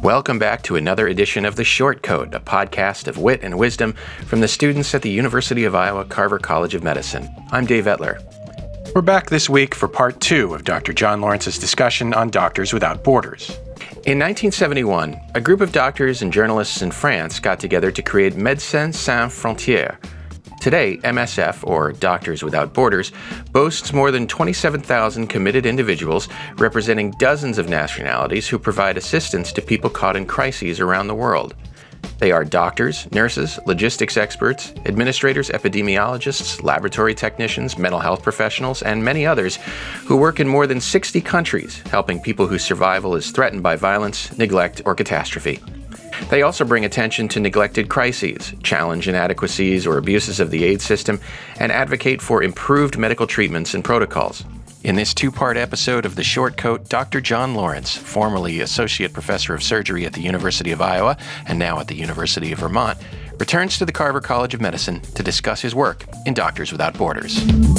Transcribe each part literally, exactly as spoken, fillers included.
Welcome back to another edition of The Short Coat, a podcast of wit and wisdom from the students at the University of Iowa Carver College of Medicine. I'm Dave Etler. We're back this week for part two of Doctor John Lawrence's discussion on Doctors Without Borders. In nineteen seventy-one, a group of doctors and journalists in France got together to create Médecins Sans Frontières. Today, M S F, or Doctors Without Borders, boasts more than twenty-seven thousand committed individuals representing dozens of nationalities who provide assistance to people caught in crises around the world. They are doctors, nurses, logistics experts, administrators, epidemiologists, laboratory technicians, mental health professionals, and many others who work in more than sixty countries, helping people whose survival is threatened by violence, neglect, or catastrophe. They also bring attention to neglected crises, challenge inadequacies or abuses of the aid system, and advocate for improved medical treatments and protocols. In this two-part episode of The Short Coat, Doctor John Lawrence, formerly Associate Professor of Surgery at the University of Iowa and now at the University of Vermont, returns to the Carver College of Medicine to discuss his work in Doctors Without Borders.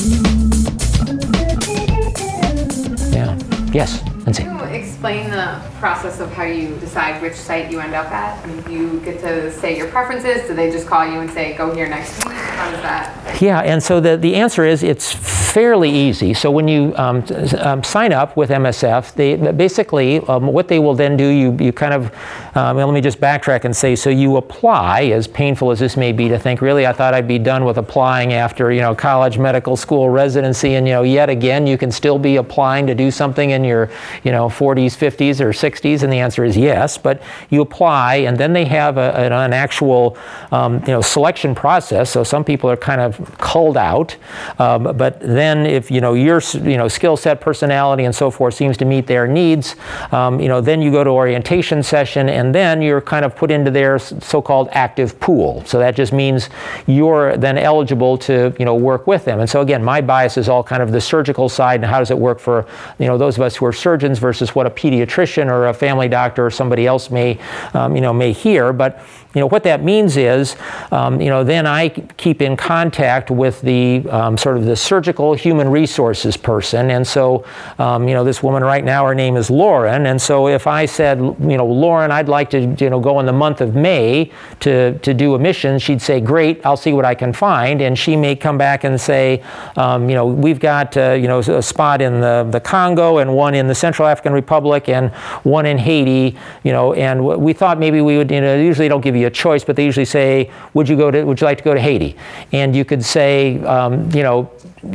Yeah. Yes, Lindsay. Can you explain the process of how you decide which site you end up at? I mean, do you get to say your preferences? Do they just call you and say, go here next week? How does that? Yeah, and so the, the answer is it's fairly easy. So when you um, um, sign up with M S F, they basically, um, what they will then do, you, you kind of, um, well, let me just backtrack and say, so you apply, as painful as this may be to think, really, I thought I'd be done with applying after, you know, college, medical school, residency, and, you know, yet again, you can still be applying to do something in your, you know, forties, fifties, or sixties, and the answer is yes, but you apply, and then they have a, an, an actual, um, you know, selection process, so some people are kind of culled out, um, but then if, you know, your, you know, skill set, personality, and so forth seems to meet their needs, um, you know, then you go to orientation session, and then you're kind of put into their so-called active pool, so that just means you're then eligible to, you know, work with them, and so again, my bias is all kind of the surgical side, and how does it work for, you know, those of us who are surgeons versus what a pediatrician or a family doctor or somebody else may, um, you know, may hear. But, you know, what that means is, um, you know, then I keep in contact with the um, sort of the surgical human resources person. And so, um, you know, this woman right now, her name is Lauren. And so if I said, you know, Lauren, I'd like to, you know, go in the month of May to, to do a mission, she'd say, great, I'll see what I can find. And she may come back and say, um, you know, we've got, uh, you know, a spot in the, the Congo and one in the Central African Republic and one in Haiti, you know, and we thought maybe we would, you know, usually don't give you a choice, but they usually say, would you go to, would you like to go to Haiti? And you could say, um, you know,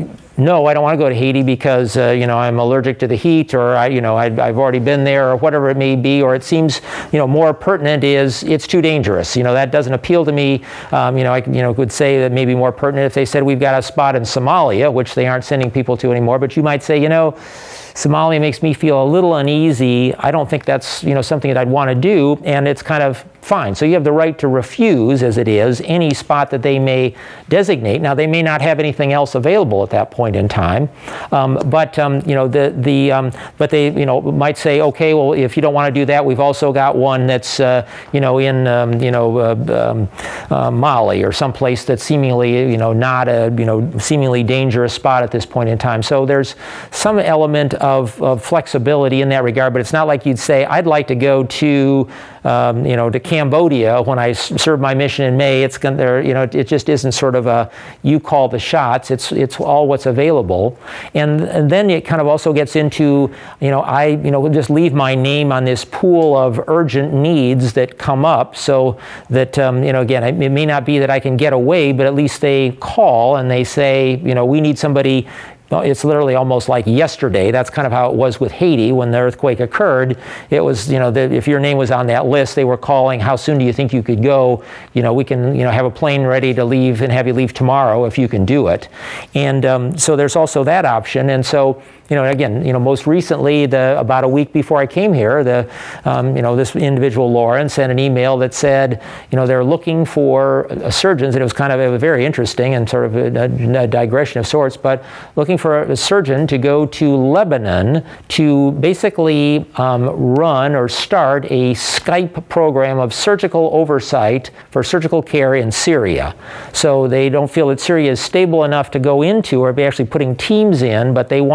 no, I don't want to go to Haiti because, uh, you know, I'm allergic to the heat, or, I, you know, I, I've already been there, or whatever it may be, or it seems, you know, more pertinent is it's too dangerous. You know, that doesn't appeal to me. Um, you know, I you know, could say that maybe more pertinent if they said we've got a spot in Somalia, which they aren't sending people to anymore, but you might say, you know, Somalia makes me feel a little uneasy. I don't think that's, you know, something that I'd want to do, and it's kind of fine. So you have the right to refuse, as it is, any spot that they may designate. Now, they may not have anything else available at that point in time, um, but um, you know, the the um, but they, you know, might say, okay, well, if you don't want to do that, we've also got one that's, uh, you know, in um, you know uh, um, uh, Mali or someplace that's seemingly, you know, not a, you know, seemingly dangerous spot at this point in time. So there's some element of, of flexibility in that regard, but it's not like you'd say, I'd like to go to, um, you know, to Cambodia when I serve my mission in May. It's going there, you know, it just isn't sort of a you call the shots. It's it's all what's available, and, and then it kind of also gets into, you know, I you know just leave my name on this pool of urgent needs that come up, so that um, you know again it may not be that I can get away, but at least they call and they say, you know, we need somebody. Well, it's literally almost like yesterday. That's kind of how it was with Haiti when the earthquake occurred. It was, you know, the, if your name was on that list, they were calling, how soon do you think you could go? You know, we can, you know, have a plane ready to leave and have you leave tomorrow if you can do it. And um, so there's also that option. And so, you know, again, you know, most recently, the about a week before I came here, the, um, you know, this individual, Lauren, sent an email that said, you know, they're looking for surgeons, and it was kind of a very interesting and sort of a, a digression of sorts, but looking for a surgeon to go to Lebanon to basically um, run or start a Skype program of surgical oversight for surgical care in Syria. So they don't feel that Syria is stable enough to go into or be actually putting teams in, but they want to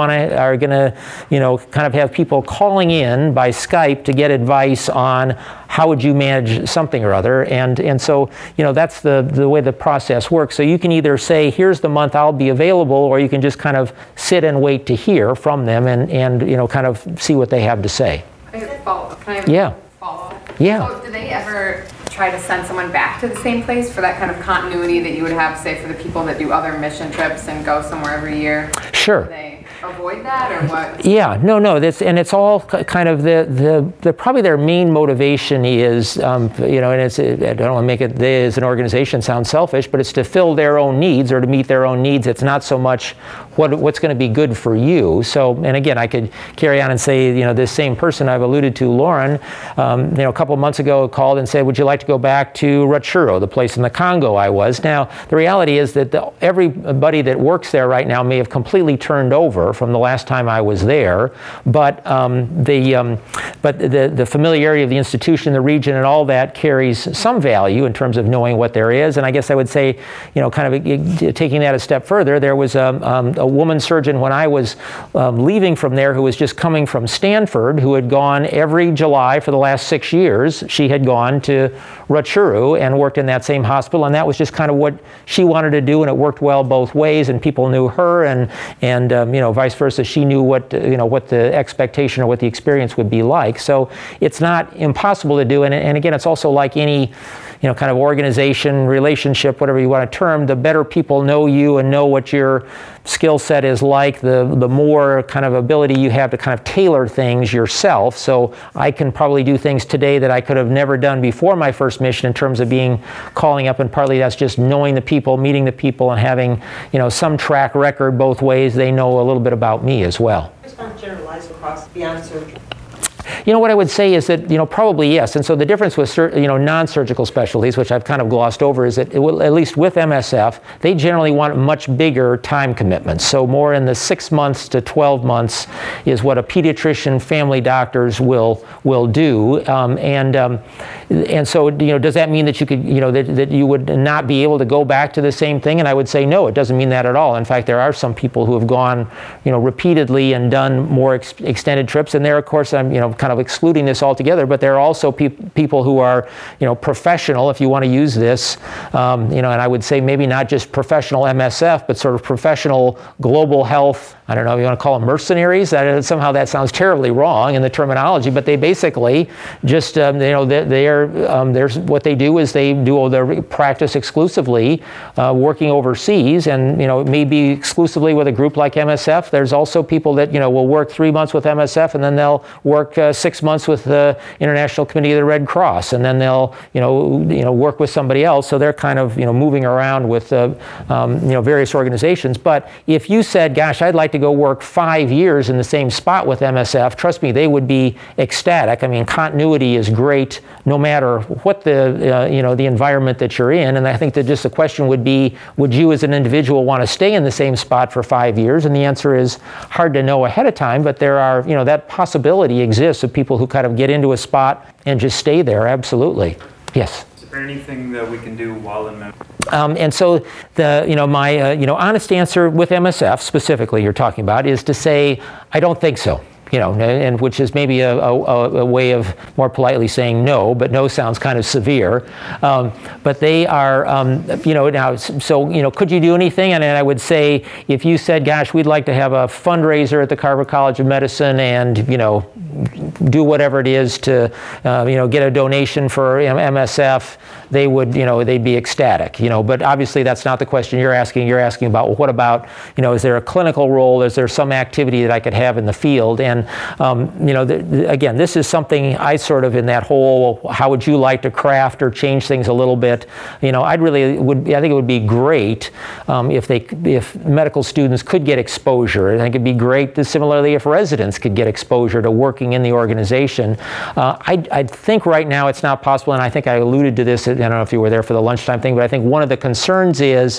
are going to, you know, kind of have people calling in by Skype to get advice on how would you manage something or other. And and so, you know, that's the, the way the process works. So you can either say, here's the month I'll be available, or you can just kind of sit and wait to hear from them and, and you know, kind of see what they have to say. Can I follow up? Can I Yeah. follow up? Yeah. So do they ever try to send someone back to the same place for that kind of continuity that you would have, say, for the people that do other mission trips and go somewhere every year? Sure. Do they avoid that, or what? Yeah, no, no, that's, and it's all kind of the, the, the probably their main motivation is, um, you know, and it's, I don't want to make it, they as an organization sound selfish, but it's to fill their own needs or to meet their own needs. It's not so much what what's going to be good for you. So, and again, I could carry on and say, you know, this same person I've alluded to, Lauren, um, you know, a couple of months ago called and said, would you like to go back to Rutshuru, the place in the Congo I was? Now, the reality is that the, everybody that works there right now may have completely turned over from the last time I was there, but um, the um, but the the familiarity of the institution, the region, and all that carries some value in terms of knowing what there is. And I guess I would say, you know, kind of taking that a step further, there was a, um, a woman surgeon when I was um, leaving from there who was just coming from Stanford, who had gone every July for the last six years. She had gone to Rutshuru and worked in that same hospital, and that was just kind of what she wanted to do, and it worked well both ways, and people knew her, and and um, you know, vice versa. She knew what you know what the expectation or what the experience would be like. So it's not impossible to do, and and again, it's also like any, you know, kind of organization, relationship, whatever you want to term, the better people know you and know what your skill set is like, the the more kind of ability you have to kind of tailor things yourself. So I can probably do things today that I could have never done before my first mission in terms of being calling up, and partly that's just knowing the people, meeting the people, and having, you know, some track record both ways. They know a little bit about me as well. It's not generalized across beyond surgery. You know, what I would say is that, you know, probably yes. And so the difference with, you know, non-surgical specialties, which I've kind of glossed over, is that it will, at least with M S F, they generally want much bigger time commitments. So more in the six months to twelve months is what a pediatrician, family doctors will will do. Um, and um, and so, you know, does that mean that you could, you know, that, that you would not be able to go back to the same thing? And I would say no, it doesn't mean that at all. In fact, there are some people who have gone, you know, repeatedly and done more ex- extended trips. And there, of course, I'm, you know, kind of excluding this altogether, but there are also pe- people who are, you know, professional, if you want to use this, um, you know, and I would say maybe not just professional M S F, but sort of professional global health. I don't know if you want to call them mercenaries. That, somehow that sounds terribly wrong in the terminology, but they basically just, um, you know, they, they are, um, there's what they do is they do their practice exclusively uh, working overseas, and, you know, it may be exclusively with a group like M S F. There's also people that, you know, will work three months with M S F, and then they'll work uh, six months with the International Committee of the Red Cross, and then they'll, you know, you know, work with somebody else. So they're kind of, you know, moving around with, uh, um, you know, various organizations. But if you said, gosh, I'd like to go work five years in the same spot with M S F, trust me, they would be ecstatic. I mean, continuity is great no matter what the, uh, you know, the environment that you're in. And I think that just the question would be, would you as an individual want to stay in the same spot for five years? And the answer is hard to know ahead of time, but there are, you know, that possibility exists of people who kind of get into a spot and just stay there. Absolutely. Yes. Is there anything that we can do while in membership? Um, and so the, you know, my, uh, you know, honest answer with M S F specifically you're talking about is to say, I don't think so. You know, and which is maybe a, a, a way of more politely saying no, but no sounds kind of severe. Um, but they are, um, you know, now, so, you know, could you do anything? And I would say, if you said, gosh, we'd like to have a fundraiser at the Carver College of Medicine and, you know, do whatever it is to, uh, you know, get a donation for M S F, they would, you know, they'd be ecstatic, you know, but obviously that's not the question you're asking. You're asking about, well, what about, you know, is there a clinical role? Is there some activity that I could have in the field? And And, um, you know, the, the, again, this is something I sort of in that whole, how would you like to craft or change things a little bit? You know, I'd really would, I think it would be great um, if they, if medical students could get exposure. I think it'd be great, that similarly, if residents could get exposure to working in the organization. Uh, I, I think right now it's not possible, and I think I alluded to this, I don't know if you were there for the lunchtime thing, but I think one of the concerns is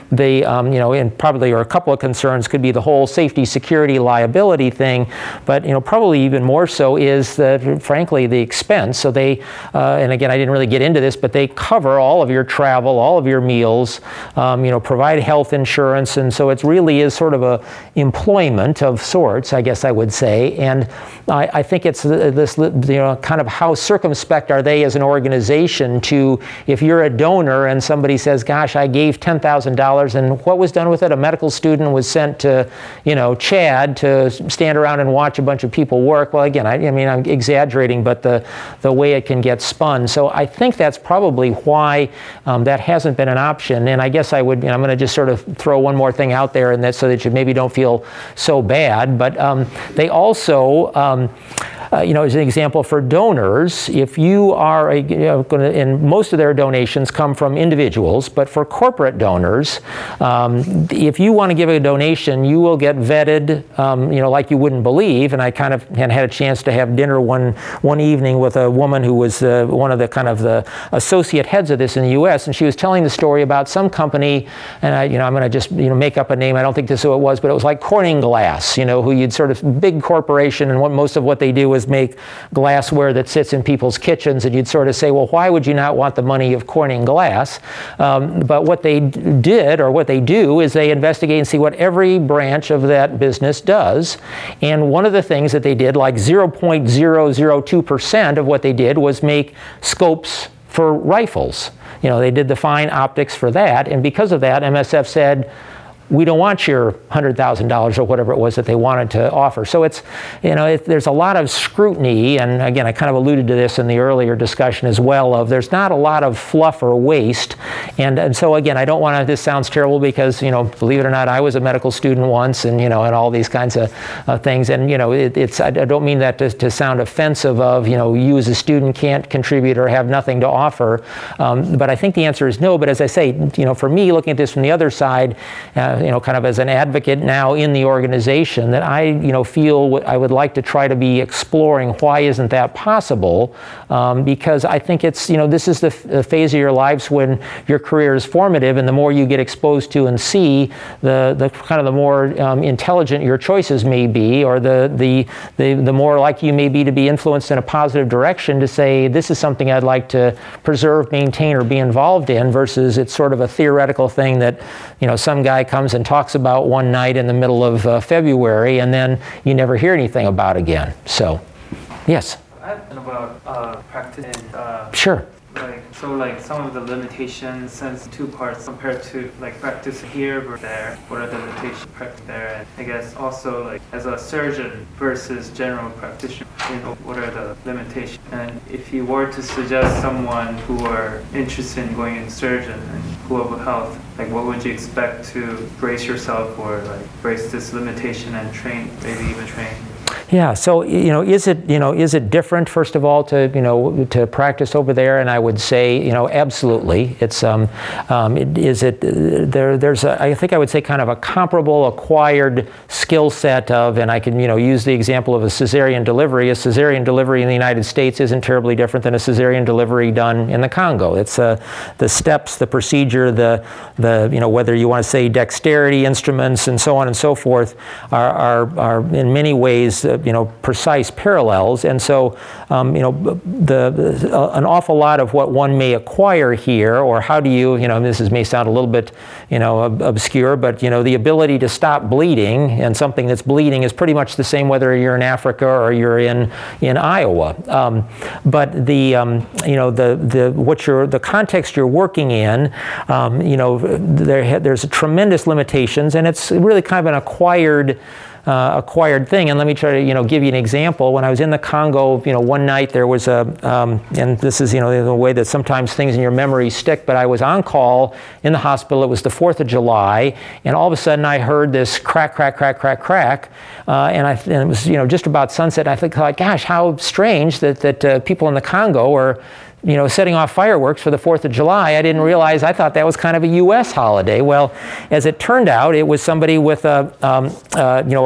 the, um, you know, and probably or a couple of concerns could be the whole safety, security, liability thing, but, you know, probably even more so is the, frankly, the expense. So they, uh, and again, I didn't really get into this, but they cover all of your travel, all of your meals, um, you know, provide health insurance, and so it really is sort of a employment of sorts, I guess I would say. And I, I think it's this, you know, kind of how circumspect are they as an organization to, if you're a donor and somebody says, gosh, I gave ten thousand dollars, and what was done with it? A medical student was sent to, you know, Chad to stand around and watch a bunch of people work. Well, again, I, I mean, I'm exaggerating, but the, the way it can get spun. So I think that's probably why um, that hasn't been an option. And I guess I would, you know, I'm going to just sort of throw one more thing out there, and that so that you maybe don't feel so bad. But um, they also, um, uh, you know, as an example for donors, if you are, a, you know, going to, and most of their donations come from individuals, but for corporate donors, um, if you want to give a donation, you will get vetted, um, you know, like you wouldn't believe. And I kind of had a chance to have dinner one one evening with a woman who was uh, one of the kind of the associate heads of this in the U S, and she was telling the story about some company, and I, you know, I'm going to just, you know, make up a name. I don't think this is who it was, but it was like Corning Glass, you know, who you'd sort of big corporation, and what most of what they do is make glassware that sits in people's kitchens, and you'd sort of say, well, why would you not want the money of Corning Glass? Um, but what they did, or what they do, is they investigate and see what every branch of that business does. And one of the things that they did, like zero point zero zero two percent of what they did, was make scopes for rifles. You know, they did the fine optics for that, and because of that, M S F said, we don't want your one hundred thousand dollars or whatever it was that they wanted to offer. So it's, you know, it, there's a lot of scrutiny, and again, I kind of alluded to this in the earlier discussion as well, of there's not a lot of fluff or waste. And, and so again, I don't want to, this sounds terrible because, you know, believe it or not, I was a medical student once, and, you know, and all these kinds of uh, things. And, you know, it, it's, I don't mean that to, to sound offensive of, you know, you as a student can't contribute or have nothing to offer. Um, but I think the answer is no. But as I say, you know, for me, looking at this from the other side, uh, you know, kind of as an advocate now in the organization, that I, you know, feel I would like to try to be exploring why isn't that possible, um, because I think it's, you know, this is the, f- the phase of your lives when your career is formative, and the more you get exposed to and see, the the kind of the more um, intelligent your choices may be, or the, the the the more likely you may be to be influenced in a positive direction to say, this is something I'd like to preserve, maintain, or be involved in, versus it's sort of a theoretical thing that, you know, some guy comes and talks about one night in the middle of uh, February, and then you never hear anything about again. So, yes? I have about uh, practice and, uh, sure. Like, so like some of the limitations, since two parts compared to like practice here or there, what are the limitations practice there? And I guess also like as a surgeon versus general practitioner, you know, what are the limitations? And if you were to suggest someone who are interested in going in surgeon and global health, like what would you expect to brace yourself for, like brace this limitation and train, maybe even train? Yeah. So, you know, is it, you know, is it different, first of all, to, you know, to practice over there? And I would say, you know, absolutely. It's, um, um, it, is it, uh, there, there's, a, I think I would say kind of a comparable acquired skill set of, and I can, you know, use the example of a cesarean delivery. A cesarean delivery in the United States isn't terribly different than a cesarean delivery done in the Congo. It's uh, the steps, the procedure, the, the, you know, whether you want to say dexterity, instruments, and so on and so forth, are, are, are in many ways, uh, you know, precise parallels. And so, um, you know, the, the uh, an awful lot of what one may acquire here, or how do you, you know, this is, may sound a little bit, you know, ob- obscure, but, you know, the ability to stop bleeding, and something that's bleeding is pretty much the same whether you're in Africa or you're in, in Iowa. Um, but the, um, you know, the, the, what you're, the context you're working in, um, you know, there, there's tremendous limitations, and it's really kind of an acquired Uh, acquired thing. And let me try to, you know, give you an example. When I was in the Congo, you know, one night there was a, um, and this is, you know, the way that sometimes things in your memory stick, but I was on call in the hospital. It was the fourth of July, and all of a sudden I heard this crack, crack, crack, crack, crack, uh, and, I, and it was, you know, just about sunset. And I think, like, gosh, how strange that, that uh, people in the Congo are, you know, setting off fireworks for the fourth of July. I didn't realize, I thought that was kind of a U S holiday. Well, as it turned out, it was somebody with a, um, uh, you know,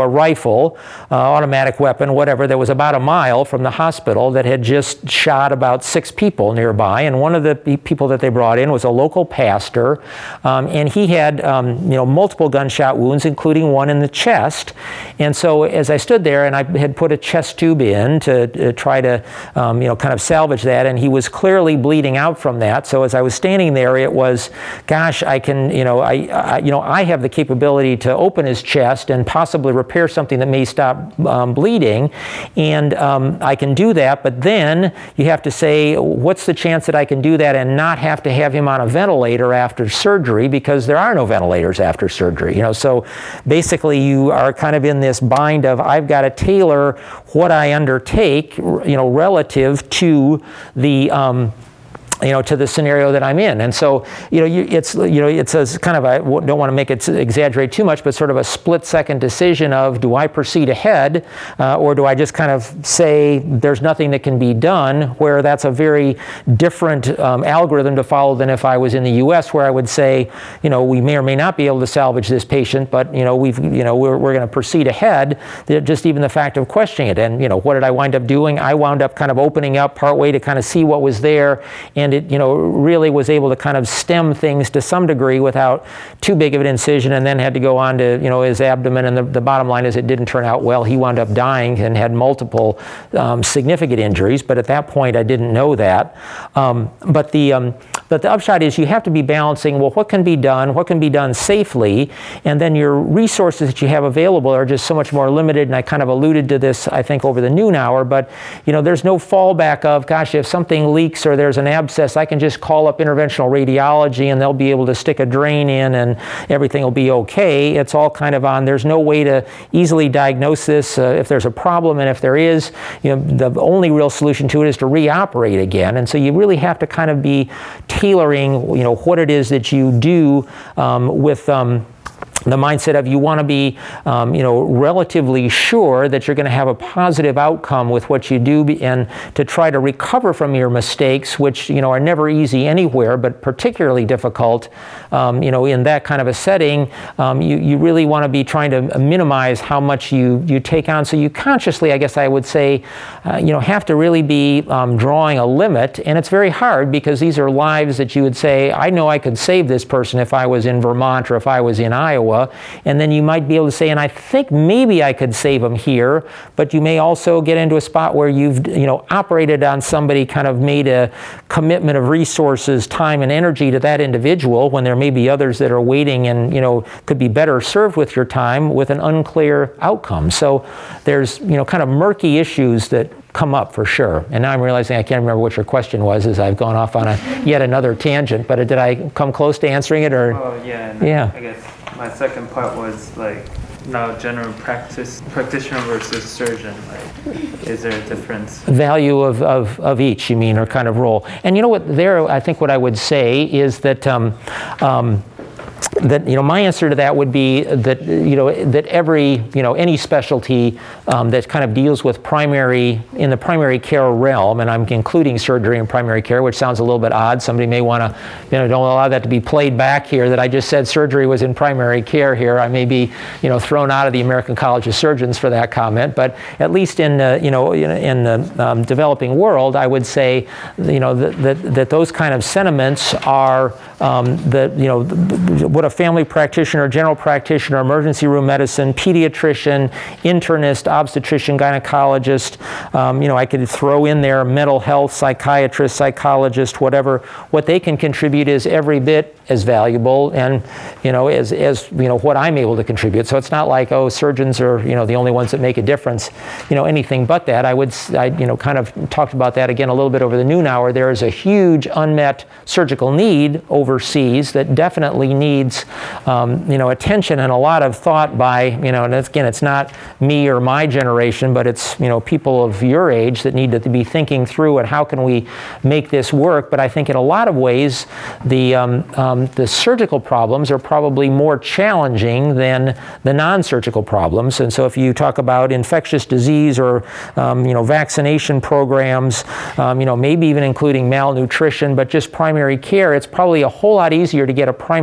a rifle, uh, automatic weapon, whatever, that was about a mile from the hospital that had just shot about six people nearby. And one of the people that they brought in was a local pastor, um, and he had um, you know multiple gunshot wounds, including one in the chest. And so as I stood there, and I had put a chest tube in to uh, try to um, you know kind of salvage that, and he was clearly bleeding out from that. So as I was standing there, it was, gosh, I can you know I, I you know I have the capability to open his chest and possibly repair something that may stop um, bleeding, and um, I can do that. But then you have to say, what's the chance that I can do that and not have to have him on a ventilator after surgery, because there are no ventilators after surgery. You know, so basically you are kind of in this bind of, I've got to tailor what I undertake, you know, relative to the um, you know, to the scenario that I'm in. And so, you know, you, it's, you know, it's a kind of a, don't want to make it exaggerate too much, but sort of a split second decision of, do I proceed ahead uh, or do I just kind of say there's nothing that can be done, where that's a very different um, algorithm to follow than if I was in the U S, where I would say, you know, we may or may not be able to salvage this patient, but, you know, we've, you know, we're, we're going to proceed ahead. Just even the fact of questioning it. And, you know, what did I wind up doing? I wound up kind of opening up partway to kind of see what was there. And it, you know, really was able to kind of stem things to some degree without too big of an incision, and then had to go on to, you know, his abdomen. And the, the bottom line is, it didn't turn out well. He wound up dying and had multiple um, significant injuries. But at that point, I didn't know that. Um, but the um, but the upshot is, you have to be balancing, well, what can be done, what can be done safely, and then your resources that you have available are just so much more limited. And I kind of alluded to this, I think, over the noon hour. But, you know, there's no fallback of, gosh, if something leaks or there's an abscess, I can just call up interventional radiology and they'll be able to stick a drain in and everything will be okay. It's all kind of on, there's no way to easily diagnose this uh, if there's a problem, and if there is, you know, the only real solution to it is to reoperate again. And so you really have to kind of be tailoring, you know, what it is that you do um, with um, the mindset of, you want to be, um, you know, relatively sure that you're going to have a positive outcome with what you do, and to try to recover from your mistakes, which, you know, are never easy anywhere, but particularly difficult, um, you know, in that kind of a setting. Um, you, you really want to be trying to minimize how much you, you take on. So you consciously, I guess I would say, uh, you know, have to really be um, drawing a limit. And it's very hard, because these are lives that you would say, I know I could save this person if I was in Vermont or if I was in Iowa. And then you might be able to say, and I think maybe I could save them here, but you may also get into a spot where you've, you know, operated on somebody, kind of made a commitment of resources, time, and energy to that individual, when there may be others that are waiting and, you know, could be better served with your time, with an unclear outcome. So there's, you know, kind of murky issues that come up for sure. And now I'm realizing I can't remember what your question was, as I've gone off on a yet another tangent. But did I come close to answering it, or? Oh yeah. Yeah. I guess my second part was like, now general practice practitioner versus surgeon. Like, is there a difference? Value of, of, of each, you mean, or kind of role. And you know what? There, I think what I would say is that. Um, um, That, you know, my answer to that would be that, you know, that every, you know, any specialty um, that kind of deals with primary, in the primary care realm, and I'm including surgery in primary care, which sounds a little bit odd. Somebody may want to, you know, don't allow that to be played back here, that I just said surgery was in primary care here. I may be, you know, thrown out of the American College of Surgeons for that comment, but at least in, uh, you know, in, in the um, developing world, I would say, you know, that, that, that those kind of sentiments are um, the, you know, what a family practitioner, general practitioner, emergency room medicine, pediatrician, internist, obstetrician, gynecologist, um, you know, I could throw in there mental health, psychiatrist, psychologist, whatever. What they can contribute is every bit as valuable, and, you know, as, as, you know, what I'm able to contribute. So it's not like, oh, surgeons are, you know, the only ones that make a difference, you know, anything but that. I would, I, you know, kind of talked about that again a little bit over the noon hour. There is a huge unmet surgical need overseas that definitely needs, um, you know, attention and a lot of thought by, you know, and again, it's not me or my generation, but it's, you know, people of your age that need to be thinking through it. How can we make this work? But I think in a lot of ways, the, um, um, the surgical problems are probably more challenging than the non-surgical problems. And so if you talk about infectious disease or, um, you know, vaccination programs, um, you know, maybe even including malnutrition, but just primary care, it's probably a whole lot easier to get a primary care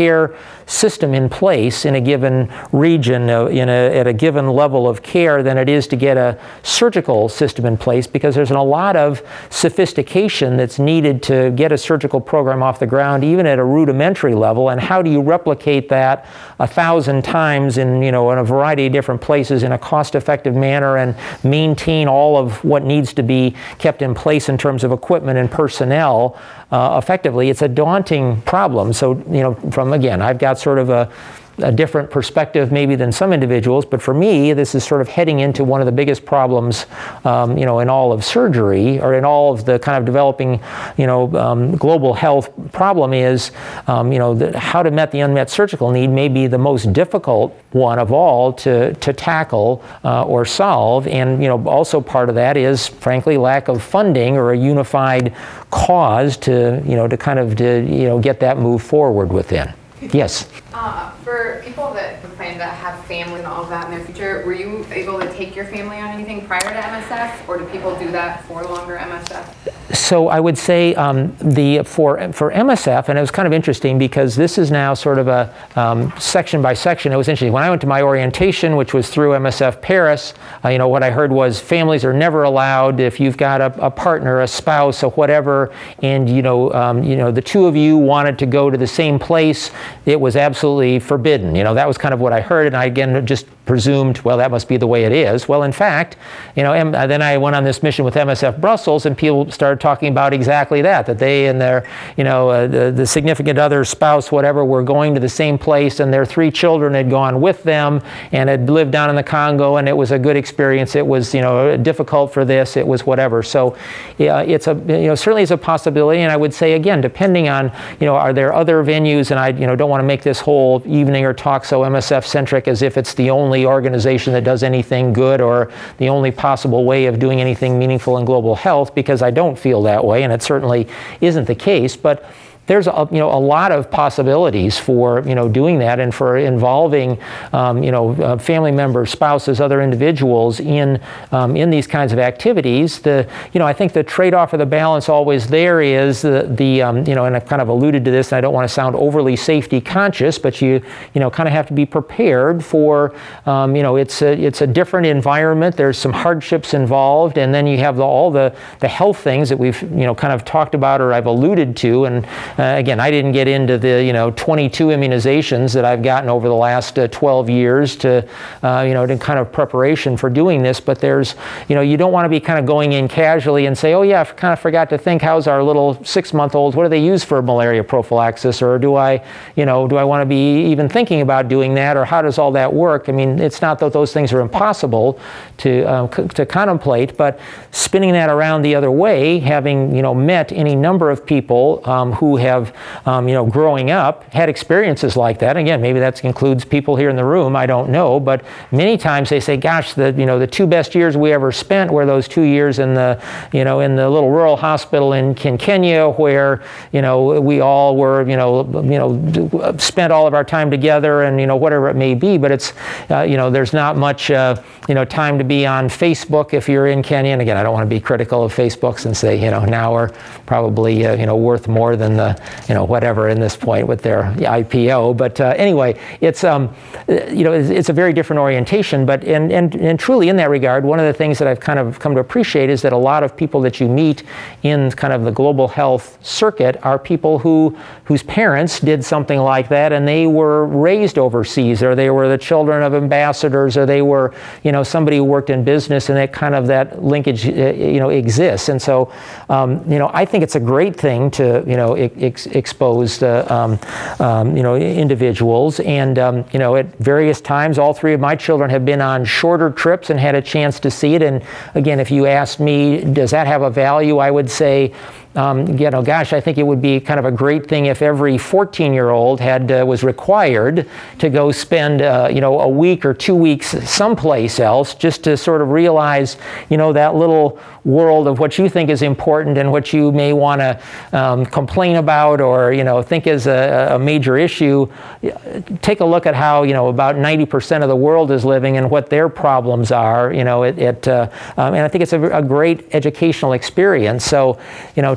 care system in place in a given region, uh, in a, at a given level of care, than it is to get a surgical system in place, because there's a lot of sophistication that's needed to get a surgical program off the ground, even at a rudimentary level. And how do you replicate that a thousand times in, you know, in a variety of different places in a cost-effective manner, and maintain all of what needs to be kept in place in terms of equipment and personnel uh, effectively? It's a daunting problem. So, you know, from, again, I've got sort of a a different perspective maybe than some individuals, but for me, this is sort of heading into one of the biggest problems, um, you know, in all of surgery, or in all of the kind of developing, you know, um, global health problem is, um, you know, the, how to meet the unmet surgical need may be the most difficult one of all to to tackle uh, or solve. And, you know, also part of that is, frankly, lack of funding or a unified cause to, you know, to kind of, to, you know, get that move forward within. Yes. Uh, for people that plan to have family and all of that in their future, were you able to take your family on anything prior to M S F, or do people do that for longer M S F? So I would say um, the for for M S F, and it was kind of interesting because this is now sort of a um, section by section. It was interesting. When I went to my orientation, which was through M S F Paris, uh, you know, what I heard was families are never allowed if you've got a, a partner, a spouse, or whatever, and you know, um, you know, the two of you wanted to go to the same place, it was absolutely forbidden. You know, that was kind of what I heard, and I again just presumed, well, that must be the way it is. Well, in fact, you know, M- then I went on this mission with M S F Brussels, and people started talking about exactly that, that they and their, you know, uh, the, the significant other, spouse, whatever, were going to the same place, and their three children had gone with them and had lived down in the Congo, and it was a good experience. It was, you know, difficult for this, it was whatever. So yeah, it's a, you know, certainly is a possibility. And I would say, again, depending on, you know, are there other venues, and I, you know, don't want to make this whole evening or talk so M S F centric as if it's the only organization that does anything good or the only possible way of doing anything meaningful in global health, because I don't feel that way, and it certainly isn't the case. But there's a, you know, a lot of possibilities for, you know, doing that, and for involving, um, you know, uh, family members, spouses, other individuals in um, in these kinds of activities. The, you know, I think the trade-off or the balance always there is the, the um, you know, and I've kind of alluded to this, and I don't want to sound overly safety conscious, but you, you know, kind of have to be prepared for, um, you know, it's a it's a different environment. There's some hardships involved, and then you have the, all the the health things that we've, you know, kind of talked about or I've alluded to, and Uh, again, I didn't get into the, you know, twenty-two immunizations that I've gotten over the last uh, twelve years to, uh, you know, to kind of preparation for doing this. But there's, you know, you don't want to be kind of going in casually and say, oh yeah, I kind of forgot to think, how's our little six-month-olds? What do they use for malaria prophylaxis? Or do I, you know, do I want to be even thinking about doing that? Or how does all that work? I mean, it's not that those things are impossible to uh, c- to contemplate, but spinning that around the other way, having, you know, met any number of people um, who have have, um, you know, growing up, had experiences like that. Again, maybe that includes people here in the room, I don't know, but many times they say, gosh, the, you know, the two best years we ever spent were those two years in the, you know, in the little rural hospital in, in Kenya, where, you know, we all were, you know, you know, spent all of our time together, and, you know, whatever it may be. But it's, uh, you know, there's not much, uh, you know, time to be on Facebook if you're in Kenya. And again, I don't want to be critical of Facebooks and say, you know, now we're probably, uh, you know, worth more than the, you know, whatever in this point with their I P O. But uh, anyway, it's, um, you know, it's, it's a very different orientation. But, and, and, and truly in that regard, one of the things that I've kind of come to appreciate is that a lot of people that you meet in kind of the global health circuit are people who, whose parents did something like that, and they were raised overseas, or they were the children of ambassadors, or they were, you know, somebody who worked in business, and that kind of that linkage, you know, exists. And so, um, you know, I think it's a great thing to, you know, ex- expose uh, um, um, you know, individuals. And um, you know, at various times, all three of my children have been on shorter trips and had a chance to see it. And again, if you asked me, does that have a value? I would say, Um, you know, gosh, I think it would be kind of a great thing if every fourteen-year-old had uh, was required to go spend, uh, you know, a week or two weeks someplace else, just to sort of realize, you know, that little world of what you think is important and what you may want to um, complain about, or, you know, think is a, a major issue. Take a look at how, you know, about ninety percent of the world is living and what their problems are. You know, it, it uh, um, and I think it's a, a great educational experience. So, you know,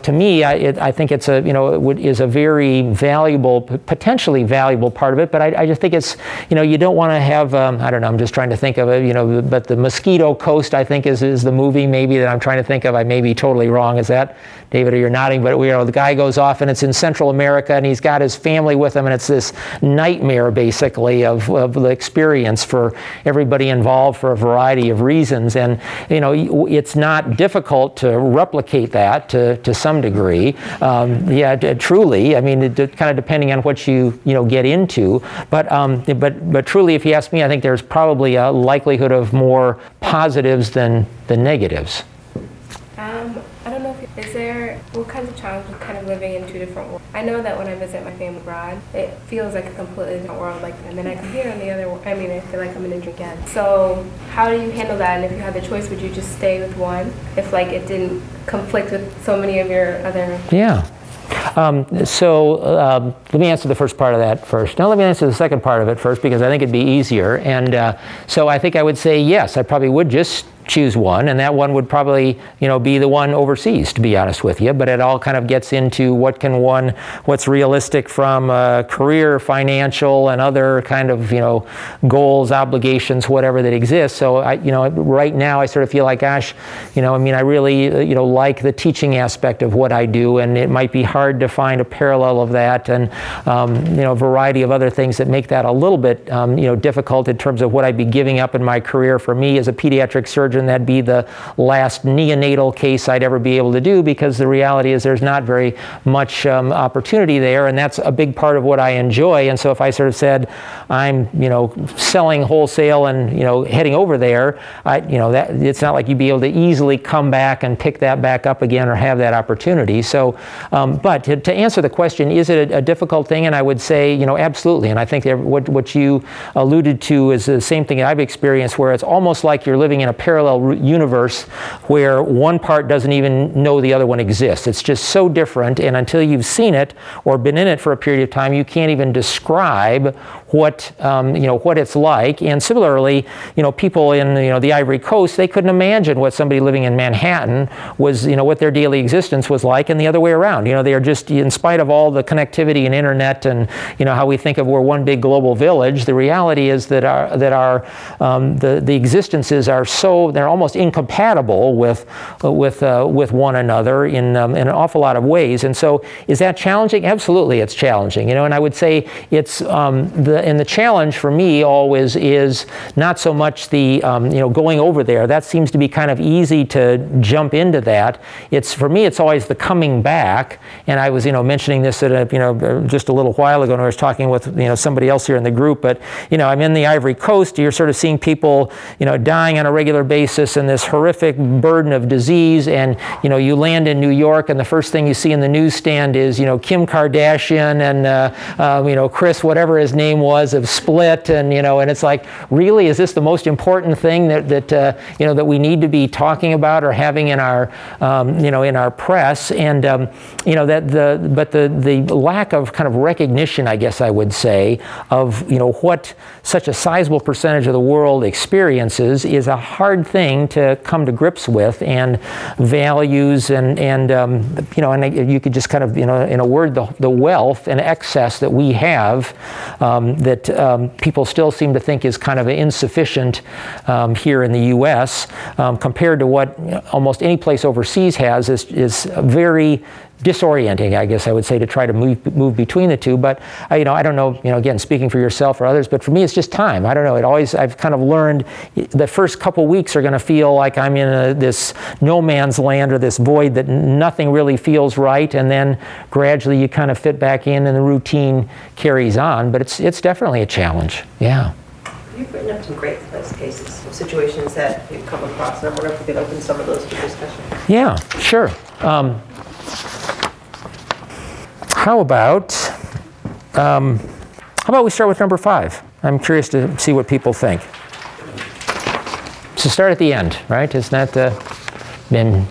to me, I, it, I think it's a, you know, it would, is a very valuable, potentially valuable part of it. But I, I just think it's, you know, you don't want to have, um, I don't know, I'm just trying to think of it, you know, but the Mosquito Coast, I think, is, is the movie maybe that I'm trying to think of. I may be totally wrong. Is that, David, or you're nodding? But, you know, the guy goes off and it's in Central America and he's got his family with him, and it's this nightmare, basically, of, of the experience for everybody involved for a variety of reasons. And, you know, it's not difficult to replicate that to, to some degree. Um, yeah, d- truly. I mean, it, it kind of depending on what you, you know, get into. But, um, but, but truly, if you ask me, I think there's probably a likelihood of more positives than, than negatives. Um, I don't know if is there what kinds of challenges kind of living in two different worlds. I know that when I visit my family abroad, it feels like a completely different world. Like, and then I come here on the other. I mean, I feel like I'm in a drink again. So, how do you handle that? And if you had the choice, would you just stay with one if like it didn't conflict with so many of your other? Yeah. Um, so um, let me answer the first part of that first. Now let me answer the second part of it first, because I think it'd be easier. And uh, so I think I would say yes, I probably would just choose one, and that one would probably, you know, be the one overseas, to be honest with you. But it all kind of gets into what can one, what's realistic from uh, career, financial, and other kind of, you know, goals, obligations, whatever that exists. So I, you know, right now I sort of feel like, gosh, you know, I mean, I really, you know, like the teaching aspect of what I do, and it might be hard to find a parallel of that, and um, you know, a variety of other things that make that a little bit, um, you know, difficult in terms of what I'd be giving up in my career. For me as a pediatric surgeon, that'd be the last neonatal case I'd ever be able to do, because the reality is there's not very much um, opportunity there, and that's a big part of what I enjoy. And so if I sort of said I'm, you know, selling wholesale and, you know, heading over there, I, you know, that it's not like you'd be able to easily come back and pick that back up again or have that opportunity. So, um, but to, to answer the question, is it a, a difficult thing? And I would say, you know, absolutely. And I think that what what you alluded to is the same thing I've experienced, where it's almost like you're living in a parallel universe where one part doesn't even know the other one exists. It's just so different, and until you've seen it or been in it for a period of time, you can't even describe what um, you know what it's like. And similarly, you know, people in, you know, the Ivory Coast, they couldn't imagine what somebody living in Manhattan was, you know, what their daily existence was like, and the other way around. You know, they are just, in spite of all the connectivity and internet and, you know, how we think of we're one big global village, the reality is that our that our um, the the existences are so, they're almost incompatible with uh, with uh, with one another in um, in an awful lot of ways. And so, is that challenging? Absolutely, it's challenging. You know, and I would say it's um, the and the challenge for me always is not so much the um, you know, going over there. That seems to be kind of easy to jump into that. It's, for me, it's always the coming back. And I was, you know, mentioning this at a, you know, just a little while ago when I was talking with, you know, somebody else here in the group. But, you know, I'm in the Ivory Coast. You're sort of seeing people, you know, dying on a regular basis and this horrific burden of disease. And, you know, you land in New York, and the first thing you see in the newsstand is, you know, Kim Kardashian and uh, uh, you know, Chris, whatever his name was, of Split, and, you know, and it's like, really, is this the most important thing that that uh, you know, that we need to be talking about or having in our um, you know, in our press? And um, you know, that the but the the lack of kind of recognition, I guess I would say, of, you know, what such a sizable percentage of the world experiences is a hard thing to come to grips with, and values and and um, you know, and you could just kind of, you know, in a word, the the wealth and excess that we have, um, that um, people still seem to think is kind of insufficient um, here in the U S um, compared to what almost any place overseas has, is is very disorienting, I guess I would say, to try to move move between the two. But uh, you know, I don't know, you know, again, speaking for yourself or others, but for me, it's just time. I don't know. It always, I've kind of learned the first couple weeks are going to feel like I'm in a, this no man's land, or this void that nothing really feels right, and then gradually you kind of fit back in, and the routine carries on. But it's it's definitely a challenge. Yeah. You've written up some great cases, situations that you've come across, and I wonder if we could open some of those to discussion. Yeah, sure. Um, How about, um, how about we start with number five? I'm curious to see what people think. So start at the end, right? Isn't that the, been,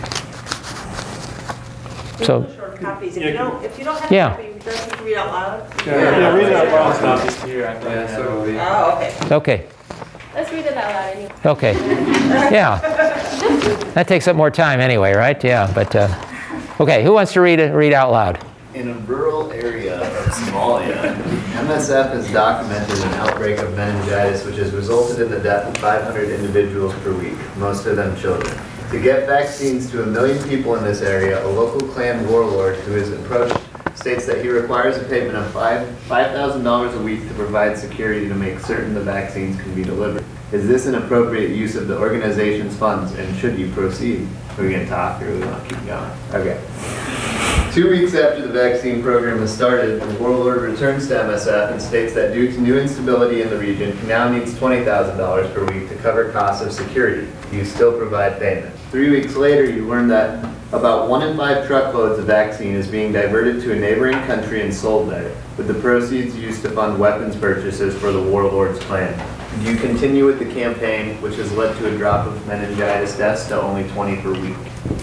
so. Short copies. If you don't, if you don't have Yeah. a copy, you don't have to read out loud. Yeah, yeah, read it out loud. Copies here. Yeah, so we. Oh, okay. Okay, Let's read it out loud anyway. okay. Yeah. That takes up more time anyway, right? Yeah, but, uh, Okay, who wants to read it, read out loud? In a rural area of Somalia, M S F has documented an outbreak of meningitis which has resulted in the death of five hundred individuals per week, most of them children. To get vaccines to a million people in this area, a local clan warlord who is approached states that he requires a payment of five thousand dollars a week to provide security to make certain the vaccines can be delivered. Is this an appropriate use of the organization's funds, and should you proceed? Are we going to talk, or are we going to keep going? Okay. Two weeks after the vaccine program has started, the warlord returns to M S F and states that due to new instability in the region, he now needs twenty thousand dollars per week to cover costs of security. Do you still provide payment? Three weeks later, you learn that about one in five truckloads of vaccine is being diverted to a neighboring country and sold there, with the proceeds used to fund weapons purchases for the warlord's clan. Do you continue with the campaign, which has led to a drop of meningitis deaths to only twenty per week?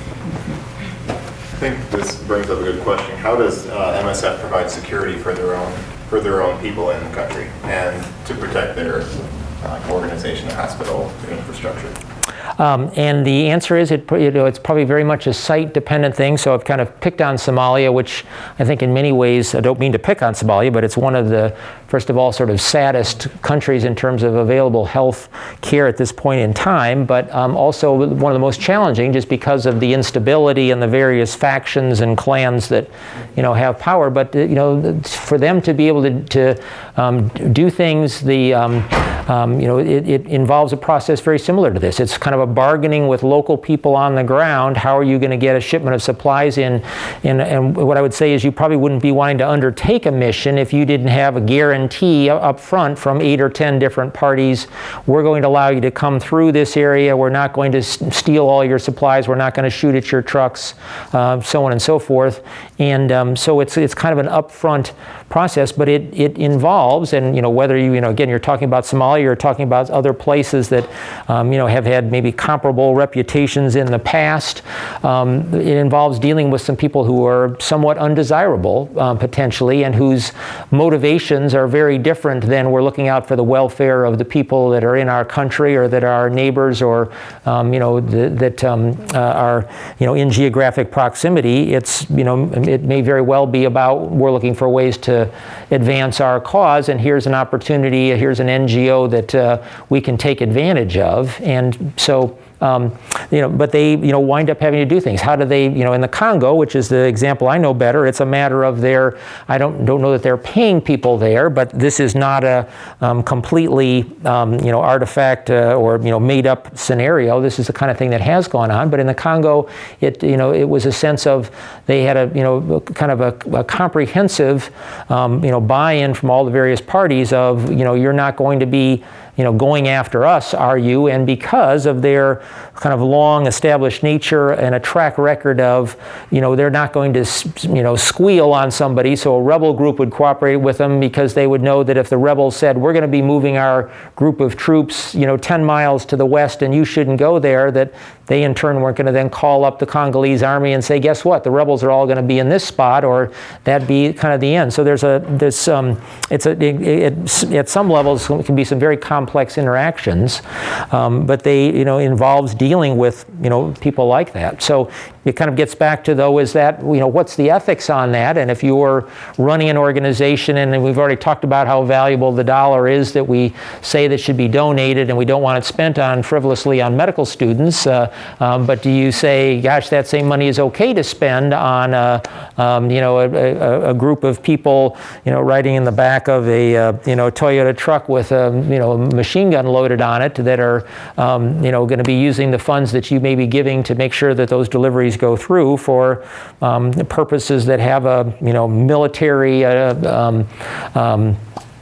I think this brings up a good question. How does uh, M S F provide security for their own for their own people in the country and to protect their uh, organization, the hospital, the infrastructure? Um, and the answer is, it, you know, it's probably very much a site-dependent thing. So I've kind of picked on Somalia, which I think in many ways, I don't mean to pick on Somalia, but it's one of the, first of all, sort of saddest countries in terms of available health care at this point in time, but um, also one of the most challenging just because of the instability and the various factions and clans that, you know, have power. But, you know, for them to be able to, to um, do things, the, um, um, you know, it, it involves a process very similar to this. It's kind of a bargaining with local people on the ground. How are you going to get a shipment of supplies in? And, and what I would say is you probably wouldn't be wanting to undertake a mission if you didn't have a guarantee up front from eight or ten different parties. We're going to allow you to come through this area. We're not going to steal all your supplies. We're not going to shoot at your trucks, uh, so on and so forth. And um, so it's it's kind of an upfront process, but it, it involves, and you know, whether you, you know, again, you're talking about Somalia, you're talking about other places that, um, you know, have had maybe comparable reputations in the past. Um, it involves dealing with some people who are somewhat undesirable, um, potentially, and whose motivations are very different than we're looking out for the welfare of the people that are in our country or that are our neighbors or, um, you know, th- that um, uh, are, you know, in geographic proximity. It's, you know, it may very well be about we're looking for ways to advance our cause, and here's an opportunity, here's an N G O that uh, we can take advantage of. And so, Um, you know, but they, you know, wind up having to do things. How do they, you know, in the Congo, which is the example I know better, it's a matter of their, I don't don't know that they're paying people there, but this is not a um, completely, um, you know, artifact uh, or, you know, made up scenario. This is the kind of thing that has gone on. But in the Congo, it, you know, it was a sense of they had a, you know, kind of a, a comprehensive, um, you know, buy-in from all the various parties of, you know, you're not going to be, you know, going after us, are you? And because of their kind of long established nature and a track record of, you know, they're not going to, you know, squeal on somebody. So a rebel group would cooperate with them because they would know that if the rebels said, we're going to be moving our group of troops, you know, ten miles to the west and you shouldn't go there, that they in turn weren't going to then call up the Congolese army and say, guess what? The rebels are all going to be in this spot, or that'd be kind of the end. So there's a, there's um, it's a, it, it, at some levels it can be some very complex interactions, um, but they, you know, involves dealing with, you know, people like that. So it kind of gets back to, though, is that, you know, what's the ethics on that? And if you're running an organization, and we've already talked about how valuable the dollar is that we say that should be donated, and we don't want it spent on frivolously on medical students, uh, um, but do you say, gosh, that same money is okay to spend on, a, um, you know, a, a, a group of people, you know, riding in the back of a, uh, you know, Toyota truck with a, you know, a machine gun loaded on it that are, um, you know, going to be using the funds that you may be giving to make sure that those deliveries go through for um, purposes that have a, you know, military uh, um, um,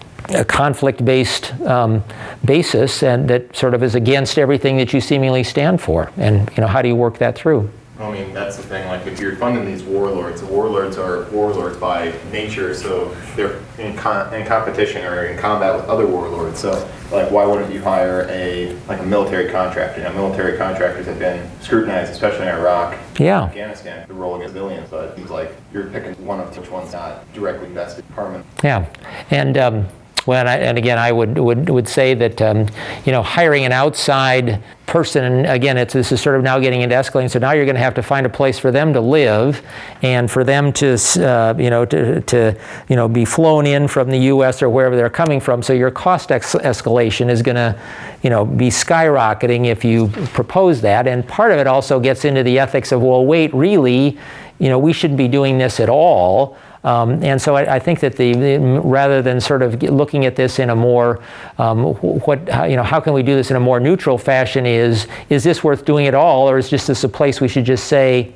a conflict-based um, basis, and that sort of is against everything that you seemingly stand for. And, you know, how do you work that through? I mean, that's the thing, like if you're funding these warlords, the warlords are warlords by nature, so they're in, con- in competition or in combat with other warlords. So, like, why wouldn't you hire a, like a military contractor? You know, military contractors have been scrutinized, especially in Iraq, yeah. Afghanistan, the role against civilians, but it seems like you're picking one of which one's not directly vested permanent. Yeah, and um, Well, and, I, and again, I would would would say that um, you know, hiring an outside person, and again, it's this is sort of now getting into escalating. So now you're going to have to find a place for them to live, and for them to uh, you know to, to you know be flown in from the U S or wherever they're coming from. So your cost ex- escalation is going to you know be skyrocketing if you propose that. And part of it also gets into the ethics of, well, wait, really, you know, we shouldn't be doing this at all. Um, and so I, I think that the, the rather than sort of looking at this in a more um, what how, you know how can we do this in a more neutral fashion is is this worth doing at all, or is just this a place we should just say,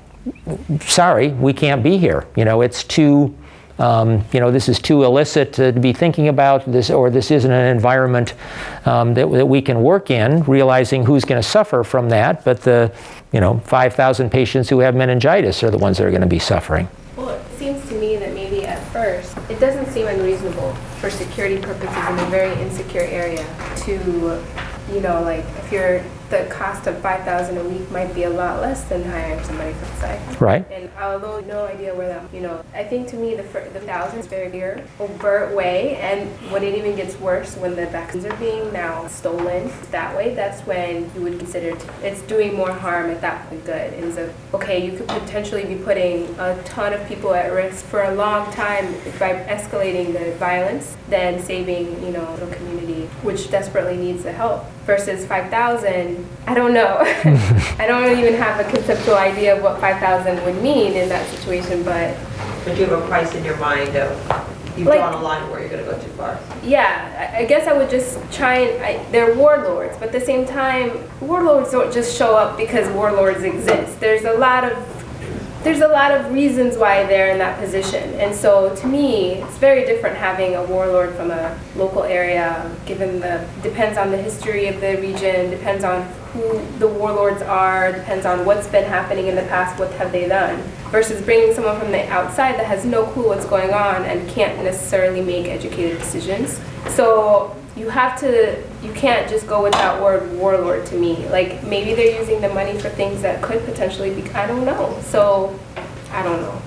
sorry, we can't be here. You know, it's too um, you know this is too illicit to be thinking about this, or this isn't an environment um, that that we can work in. Realizing who's going to suffer from that, but the you know five thousand patients who have meningitis are the ones that are going to be suffering. Seems to me that maybe at first it doesn't seem unreasonable for security purposes in a very insecure area to, you know, like if you're the cost of five thousand a week might be a lot less than hiring somebody from the side. Right. And although no idea where that, you know, I think to me the the thousand is very clear, overt way, and when it even gets worse when the vaccines are being now stolen that way, that's when you would consider t- it's doing more harm at that point good. Is a okay, you could potentially be putting a ton of people at risk for a long time by escalating the violence than saving, you know, a little community which desperately needs the help. Versus five thousand, I don't know. I don't even have a conceptual idea of what five thousand would mean in that situation, but... But you have a price in your mind of, you've like, drawn a line where you're going to go too far. Yeah, I guess I would just try and, I, they're warlords, but at the same time, warlords don't just show up because warlords exist. There's a lot of There's a lot of reasons why they're in that position. And so to me, it's very different having a warlord from a local area, given the, depends on the history of the region, depends on who the warlords are, depends on what's been happening in the past, what have they done, versus bringing someone from the outside that has no clue what's going on and can't necessarily make educated decisions. So you have to, you can't just go with that word warlord to me. Like, maybe they're using the money for things that could potentially be, I don't know. So, I don't know.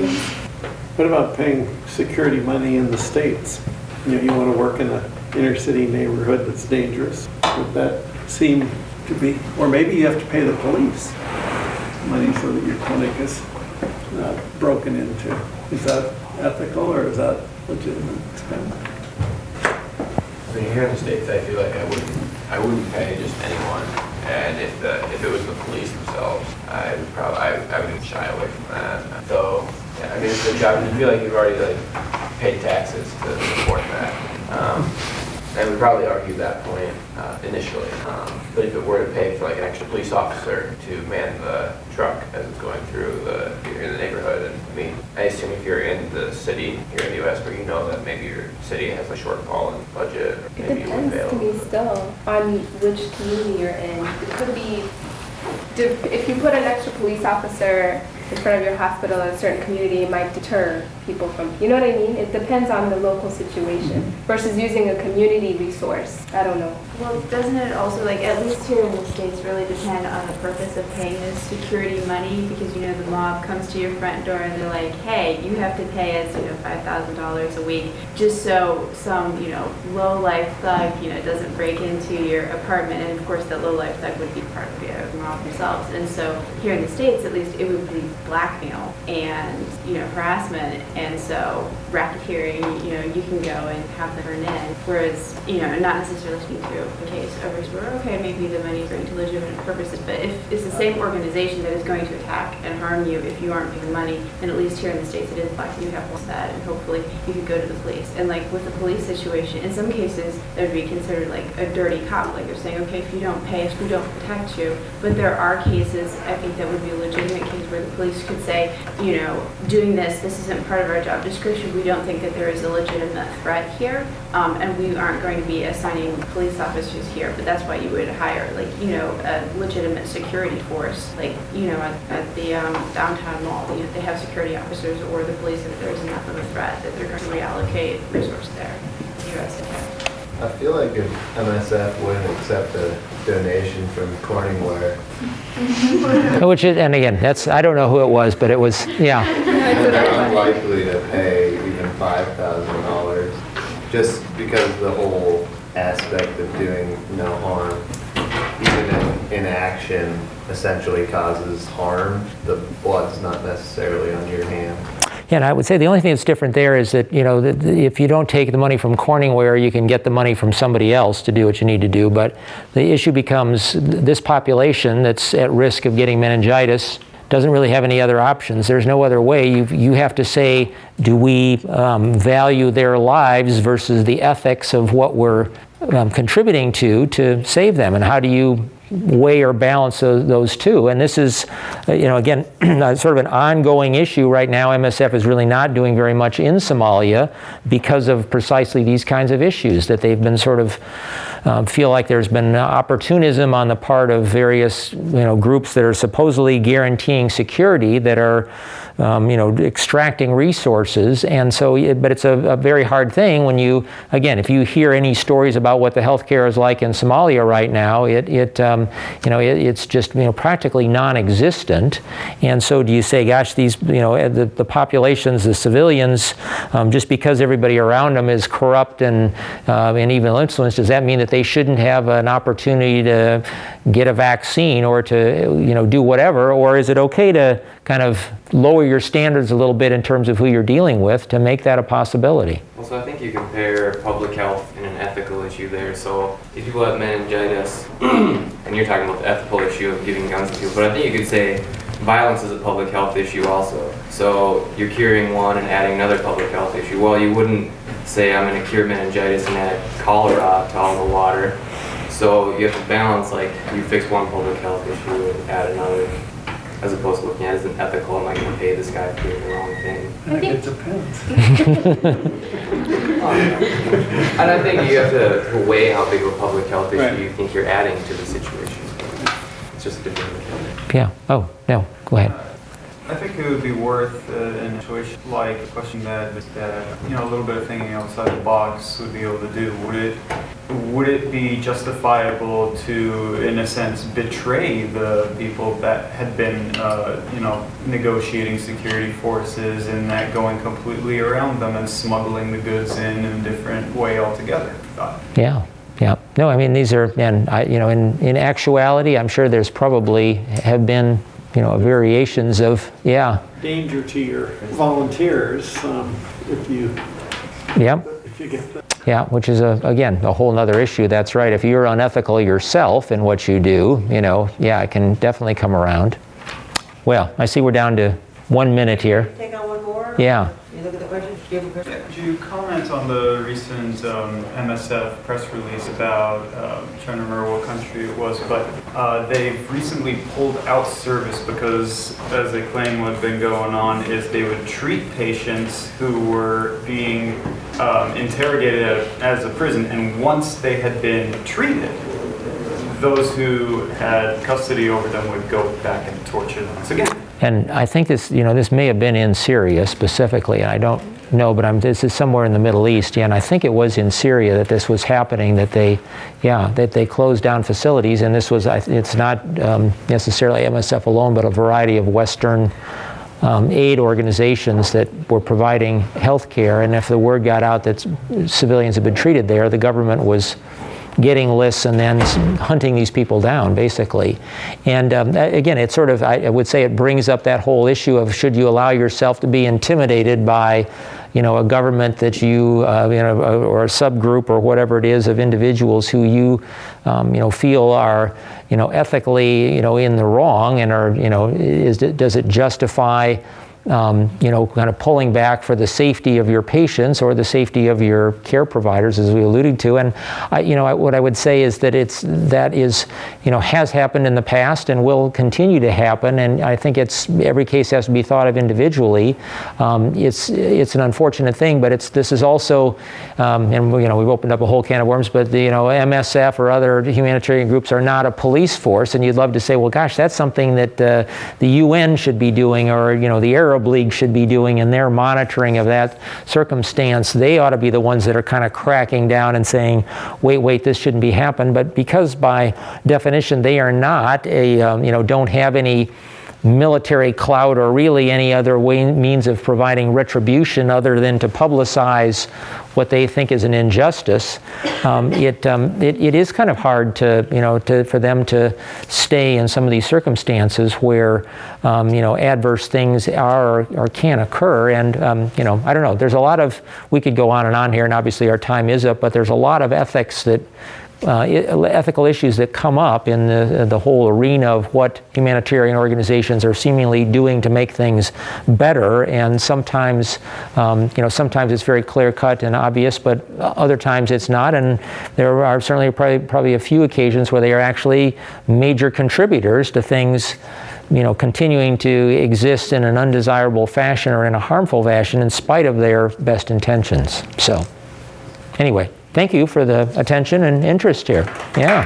What about paying security money in the States? You know, you want to work in an inner city neighborhood that's dangerous. Would that seem to be, or maybe you have to pay the police money so that your clinic is not broken into. Is that ethical, or is that legitimate expense? I mean, here in the States, I feel like I wouldn't, I wouldn't pay just anyone. And if the, if it was the police themselves, I would probably, I, I would shy away from that. So, yeah, I mean, it's a job. You feel like you've already like paid taxes to support that. Um, and we'd probably argue that point uh, initially. Um, but if it were to pay for like an extra police officer to man the truck as it's going through the, you're in the neighborhood, and I mean, I assume if you're in the city here in the U S where you know that maybe your city has a shortfall in budget, or maybe It you wouldn't depends be to able me still on which community you're in. It could be, if you put an extra police officer in front of your hospital in a certain community, it might deter people from, you know what I mean? It depends on the local situation versus using a community resource. I don't know. Well, doesn't it also, like, at least here in the States, really depend on the purpose of paying this security money? Because, you know, the mob comes to your front door and they're like, hey, you have to pay us, you know, five thousand dollars a week just so some, you know, low-life thug, you know, doesn't break into your apartment. And, of course, that low-life thug would be part of the mob themselves. And so here in the States, at least, it would be blackmail and, you know, harassment. And so racketeering, you know, you can go and have them turn in. Whereas, you know, not necessarily speaking to the case of where, okay, maybe the money is going to legitimate purposes, but if it's the same organization that is going to attack and harm you if you aren't paying money, then at least here in the States it is black. You have that, and hopefully you could go to the police. And like with the police situation, in some cases that would be considered like a dirty cop. Like you're saying, okay, if you don't pay us, we don't protect you. But there are cases, I think, that would be a legitimate case where the police could say, you know, doing this, this isn't part of our job description. We don't think that there is a legitimate threat here, um, and we aren't going to be assigning police officers here. But that's why you would hire, like, you know, a legitimate security force, like, you know, at, at the um, downtown mall. You know, they have security officers or the police if there's enough of a threat that they're going to reallocate resources there. U S A. I feel like if M S F wouldn't accept a donation from Corningware. Which is, and again, that's, I don't know who it was, but it was, yeah. They're unlikely to pay even five thousand dollars just because the whole aspect of doing no harm, even if inaction essentially causes harm, the blood's not necessarily on your hand. Yeah, and I would say the only thing that's different there is that, you know, that if you don't take the money from Corningware, you can get the money from somebody else to do what you need to do. But the issue becomes this population that's at risk of getting meningitis doesn't really have any other options. There's no other way. You you have to say, do we um, value their lives versus the ethics of what we're um, contributing to to save them? And how do you weigh or balance those, those two? And this is, uh, you know, again, sort of an ongoing issue right now. M S F is really not doing very much in Somalia because of precisely these kinds of issues, that they've been sort of um, feel like there's been opportunism on the part of various, you know, groups that are supposedly guaranteeing security, that are Um, you know, extracting resources. And so, but it's a, a very hard thing when you, again, if you hear any stories about what the healthcare is like in Somalia right now, it, it um, you know, it, it's just, you know, practically non-existent. And so do you say, gosh, these, you know, the, the populations, the civilians, um, just because everybody around them is corrupt and, uh, and even influenced, does that mean that they shouldn't have an opportunity to get a vaccine or to, you know, do whatever? Or is it okay to kind of lower your standards a little bit in terms of who you're dealing with to make that a possibility? Well, so I think you compare public health and an ethical issue there. So if people have meningitis, and you're talking about the ethical issue of giving guns to people, but I think you could say violence is a public health issue also. So you're curing one and adding another public health issue. Well, you wouldn't say I'm going to cure meningitis and add cholera to all the water. So you have to balance, like, you fix one public health issue and add another, as opposed to looking at it as an ethical, am I going to pay this guy for doing the wrong thing? I think it depends. And I think you have to, to weigh how big of a public health issue Right. you think you're adding to the situation. It's just a different mechanic. Yeah. Oh, no, go ahead. I think it would be worth, uh, in a situation like a question that, that, you know, a little bit of thinking outside the box would be able to do. Would it, would it be justifiable to, in a sense, betray the people that had been, uh, you know, negotiating security forces and that going completely around them and smuggling the goods in in a different way altogether? Yeah. Yeah. No, I mean, these are, and I, you know, in, in actuality, I'm sure there's probably have been, you know, variations of, yeah. Danger to your volunteers um, if you, Yep. if you get that. Yeah, which is, a, again, a whole other issue. That's right. If you're unethical yourself in what you do, you know, yeah, it can definitely come around. Well, I see we're down to one minute here. Take on one more? Yeah. You look at the question? Do you have a question? Yeah, could you comment on the recent um, M S F press release about, uh, I'm trying to remember what country it was, but uh, they've recently pulled out service because, as they claim what had been going on, is they would treat patients who were being um, interrogated at, as a prison, and once they had been treated, those who had custody over them would go back and torture them once again. And I think this, you know, this may have been in Syria specifically. I don't know, but I'm, this is somewhere in the Middle East. Yeah, and I think it was in Syria that this was happening. That they, yeah, that they closed down facilities, and this was. It's not um, necessarily M S F alone, but a variety of Western um, aid organizations that were providing health care. And if the word got out that civilians had been treated there, the government was getting lists and then hunting these people down, basically. And um, again, it sort of, I would say it brings up that whole issue of should you allow yourself to be intimidated by, you know, a government that you, uh, you know, or a subgroup or whatever it is of individuals who you, um, you know, feel are, you know, ethically, you know, in the wrong, and are, you know, is does it justify, Um, you know, kind of pulling back for the safety of your patients or the safety of your care providers, as we alluded to. And I, you know, I, what I would say is that it's that is, you know, has happened in the past and will continue to happen. And I think it's every case has to be thought of individually. Um, it's it's an unfortunate thing, but it's this is also, um, and you know, we've opened up a whole can of worms. But the, you know, M S F or other humanitarian groups are not a police force, and you'd love to say, well, gosh, that's something that uh, the U N should be doing, or you know, the Arab League should be doing in their monitoring of that circumstance. They ought to be the ones that are kind of cracking down and saying, wait, wait, this shouldn't be happening. But because by definition they are not a, um, you know, don't have any military clout or really any other way, means of providing retribution other than to publicize what they think is an injustice, um, it, um, it it is kind of hard to you know to for them to stay in some of these circumstances where um, you know adverse things are or, or can occur. And um, you know I don't know. There's a lot of we could go on and on here, and obviously our time is up. But there's a lot of ethics that. Uh, ethical issues that come up in the the whole arena of what humanitarian organizations are seemingly doing to make things better, and sometimes, um, you know, sometimes it's very clear cut and obvious, but other times it's not. And there are certainly probably probably a few occasions where they are actually major contributors to things, you know, continuing to exist in an undesirable fashion or in a harmful fashion in spite of their best intentions. So, anyway. Thank you for the attention and interest here. Yeah.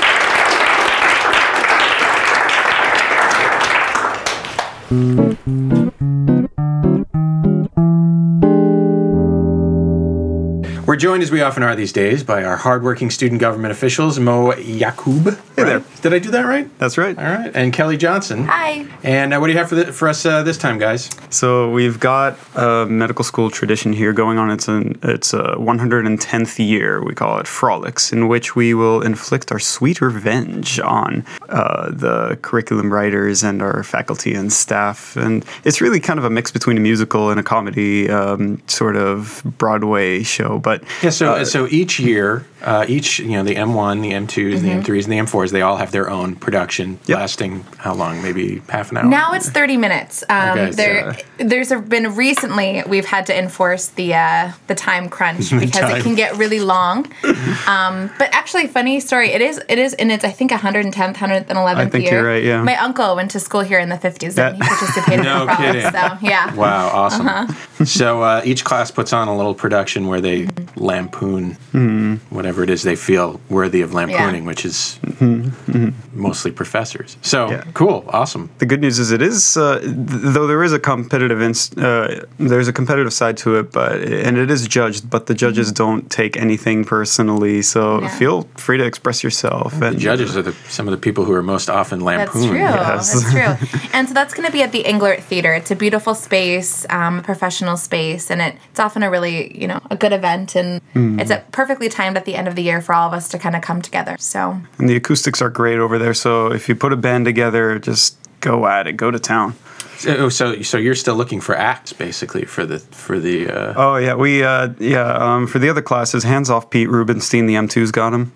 We're joined, as we often are these days, by our hardworking student government officials, Mo Yacoub. Hey there. Did I do that right? That's right. All right. And Kelly Johnson. Hi. And uh, what do you have for, the, for us uh, this time, guys? So we've got a medical school tradition here going on. It's an it's a one hundred tenth year. We call it Frolics, in which we will inflict our sweet revenge on uh, the curriculum writers and our faculty and staff. And it's really kind of a mix between a musical and a comedy um, sort of Broadway show. But yeah, so uh, so each year, uh, each you know the M one, the M twos, Mm-hmm. the M threes, and the M fours, they all have their own production, Yep. lasting how long? Maybe half an hour. Now it's thirty minutes. Um, Okay, there, so- there's a, been recently we've had to enforce the uh, the time crunch The because time. it can get really long. Um, but actually, funny story. It is. It is, and it's I think one hundred tenth, one hundred eleventh I think year. you're right, yeah. My uncle went to school here in the fifties, and he That- participated No in the frolics. kidding. So yeah. Wow, awesome. Uh-huh. So uh, each class puts on a little production where they Mm-hmm. lampoon whatever it is they feel worthy of lampooning, which is mostly professors. So Yeah. cool, awesome. The good news is it is, uh, th- though there is a competitive, inst- uh, there's a competitive side to it, but and it is judged, but the judges don't take anything personally. So Yeah. feel free to express yourself. The And judges are the, some of the people who are most often That's lampooned. true. Yes. That's true. And so that's going to be at the Englert Theater. It's a beautiful space, um, a professional space, and it, it's often a really, you know, a good event. And it's a, perfectly timed at the end of the year for all of us to kind of come together. So And the acoustics are great over there. So if you put a band together, just go at it. Go to town. So, so, so you're still looking for acts, basically, for the for the. Uh, Oh yeah, we uh, yeah. Um, for the other classes, hands off Pete Rubenstein. The M twos got him.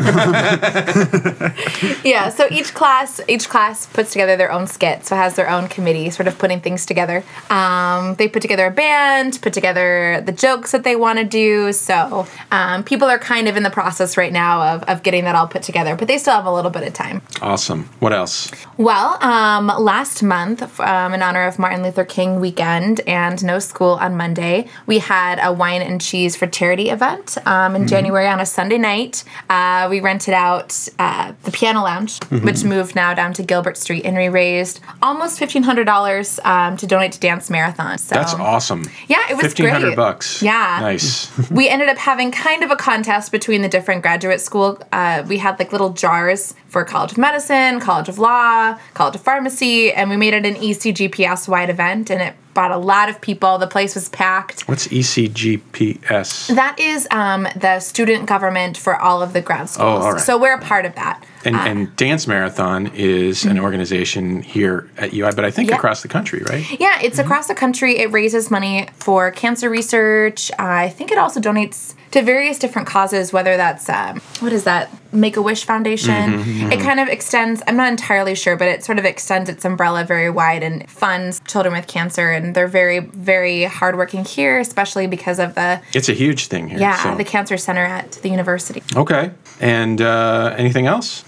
yeah, so each class each class puts together their own skit, so has their own committee, sort of putting things together. Um, they put together a band, put together the jokes that they want to do. So um, people are kind of in the process right now of, of getting that all put together, but they still have a little bit of time. awesome. What else? Well, um, last month, um, in honor of Martin Luther King weekend and no school on Monday, we had a wine and cheese for charity event um, in January on a Sunday night. Uh, we rented out uh, the Piano Lounge, Mhm. which moved now down to Gilbert Street, and we raised almost fifteen hundred dollars um, to donate to Dance Marathon. So, That's awesome. Yeah, it was Fifteen hundred great. bucks. Yeah. Nice. We ended up having kind of a contest between the different graduate school. Uh, we had like little jars for College of Medicine, College of Law, College of Pharmacy, and we made it an E C G P S wide event, and it brought a lot of people. The place was packed. What's E C G P S? That is um, the student government for all of the grad schools. Oh, all right. So we're a part of that. And, Uh, and Dance Marathon is an organization here at U I, but I think Yeah. across the country, right? Yeah, it's across the country. It raises money for cancer research. Uh, I think it also donates to various different causes, whether that's, um, what is that, Make-A-Wish Foundation. Mhm, mhm. It kind of extends, I'm not entirely sure, but it sort of extends its umbrella very wide and funds children with cancer. And they're very, very hardworking here, especially because of the, It's a huge thing here. yeah, so. the cancer center at the university. Okay. And uh, anything else?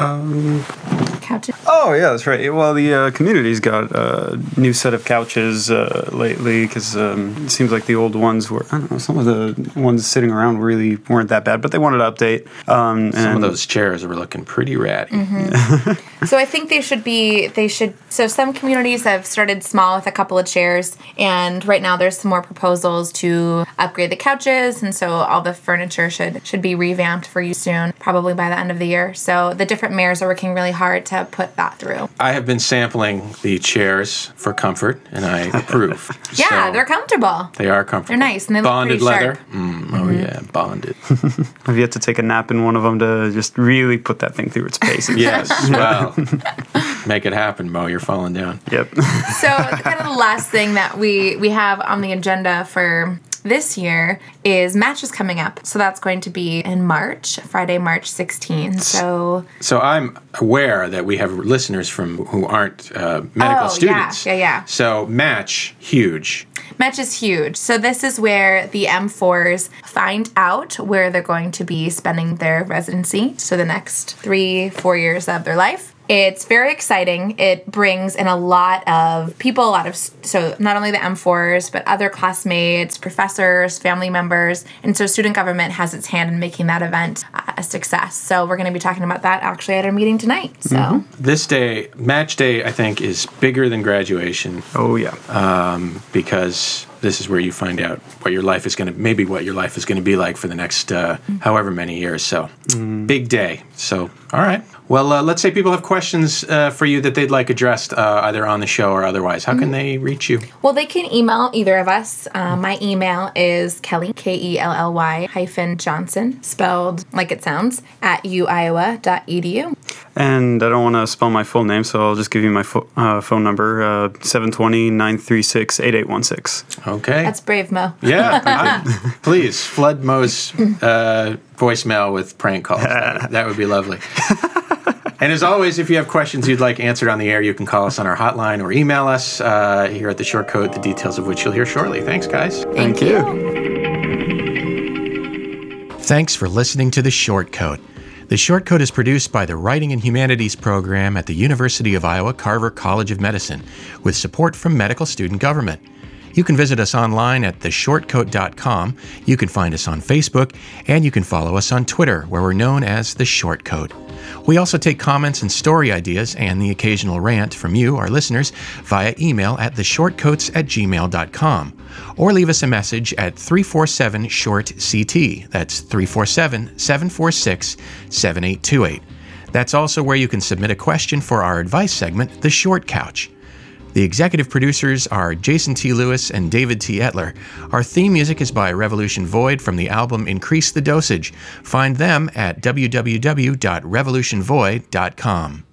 Um, Couches. Oh yeah, that's right. Well, the uh, community's got a new set of couches uh, lately because um, it seems like the old ones were. I don't know. Some of the ones sitting around really weren't that bad, but they wanted to update. Um, Some of and- those chairs were looking pretty ratty. Mm-hmm. So I think they should be, they should, so some communities have started small with a couple of chairs, and right now there's some more proposals to upgrade the couches, and so all the furniture should should be revamped for use soon, probably by the end of the year. So the different mayors are working really hard to to put that through. I have been sampling the chairs for comfort, and I approve. Yeah, So they're comfortable. they are comfortable. They're nice, and they look bonded pretty leather. sharp. Mm, oh yeah, bonded. I've yet to take a nap in one of them to just really put that thing through its paces. Yes. Well, make it happen, Mo. You're falling down. Yep. So kind of the last thing that we we have on the agenda for this year is Match is coming up. So that's going to be in March, Friday, March sixteenth. So So I'm aware that we have listeners from who aren't uh, medical Oh, students. yeah, yeah, yeah. So Match, huge. Match is huge. So this is where the M fours find out where they're going to be spending their residency. So the next three, four years of their life. It's very exciting. It brings in a lot of people, a lot of, so not only the M fours, but other classmates, professors, family members. And so student government has its hand in making that event a success. So we're going to be talking about that actually at our meeting tonight. So Mm-hmm. This day, Match Day, I think, is bigger than graduation. Oh, yeah. Um, because this is where you find out what your life is going to, maybe what your life is going to be like for the next uh, however many years. So, Mm. big day. So, all right. Well, uh, let's say people have questions uh, for you that they'd like addressed uh, either on the show or otherwise. How can they reach you? Well, they can email either of us. Uh, my email is Kelly, K E L L Y hyphen Johnson, spelled like it sounds, at u iowa dot e d u. And I don't want to spell my full name, so I'll just give you my fo- uh, phone number, uh, seven two zero, nine three six, eight eight one six. Okay. That's brave, Mo. Yeah. I, please, flood Mo's uh, voicemail with prank calls. That, that would be lovely. And as always, if you have questions you'd like answered on the air, you can call us on our hotline or email us uh, here at the Short Code, the details of which you'll hear shortly. Thanks, guys. Thank, you. Thanks for listening to The Short Code. The Short Code is produced by the Writing and Humanities program at the University of Iowa Carver College of Medicine, with support from Medical Student Government. You can visit us online at the short code dot com. You can find us on Facebook, and you can follow us on Twitter, where we're known as The Short Code. We also take comments and story ideas and the occasional rant from you, our listeners, via email at the short coats at gmail dot com, or leave us a message at three four seven short C T. That's three four seven, seven four six, seven eight two eight. That's also where you can submit a question for our advice segment, The Short Couch. The executive producers are Jason T. Lewis and David T. Etler. Our theme music is by Revolution Void from the album Increase the Dosage. Find them at w w w dot revolution void dot com.